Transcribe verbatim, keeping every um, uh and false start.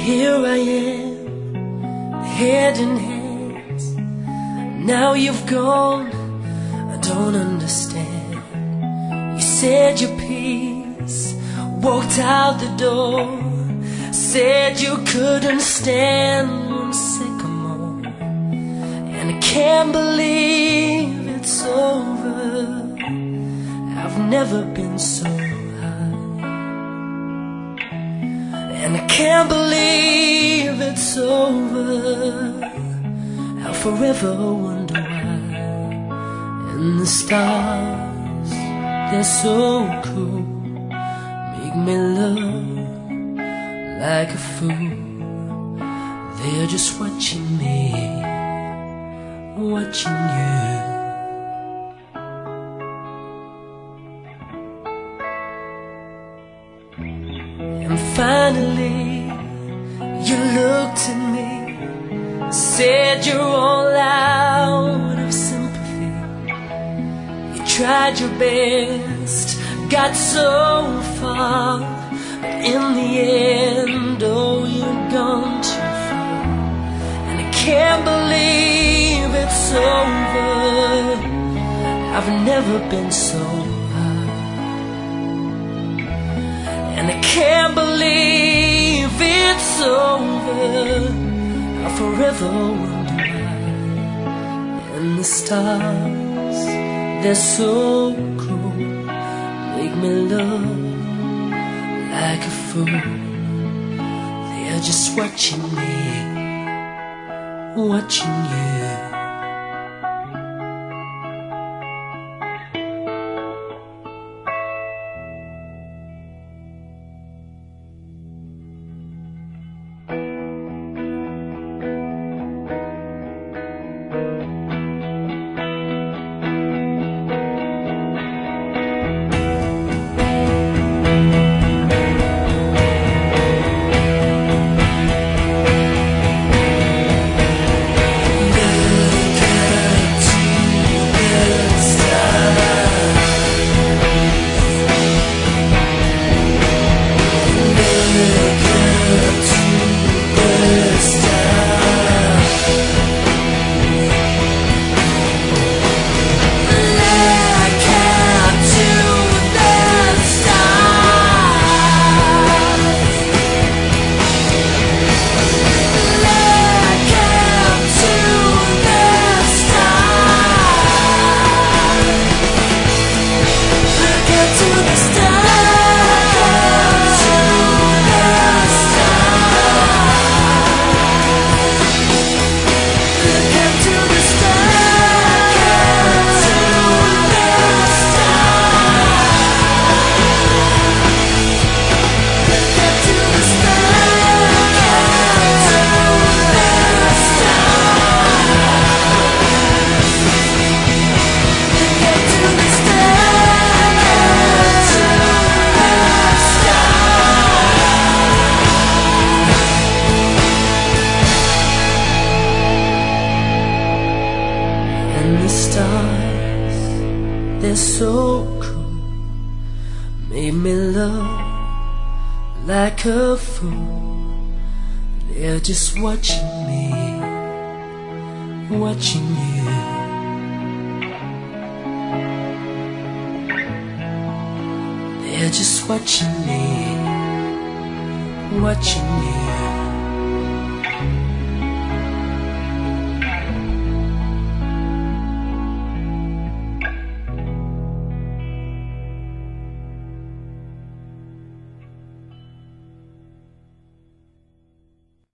Here I am, hand in hand. Now you've gone, I don't understand. You said your piece, walked out the door, said you couldn't stand one second more. And I can't believe it's over. I've never been so high. And I can't believe it's over. I'll forever wonder why. And the stars, they're so cool, make me look like a fool. They're just watching me, watching you. And finally you looked at me, said you're all out of sympathy. You tried your best, got so far, but in the end, oh, you're gone too far. And I can't believe it's over. I've never been so high. And I can't believe it's over. I'll forever wonder why. And the stars, they're so cruel, make me look like a fool. They're just watching me, watching you. Stars, they're so cruel, made me look like a fool. They're just watching me, watching you. They're just watching me, watching you.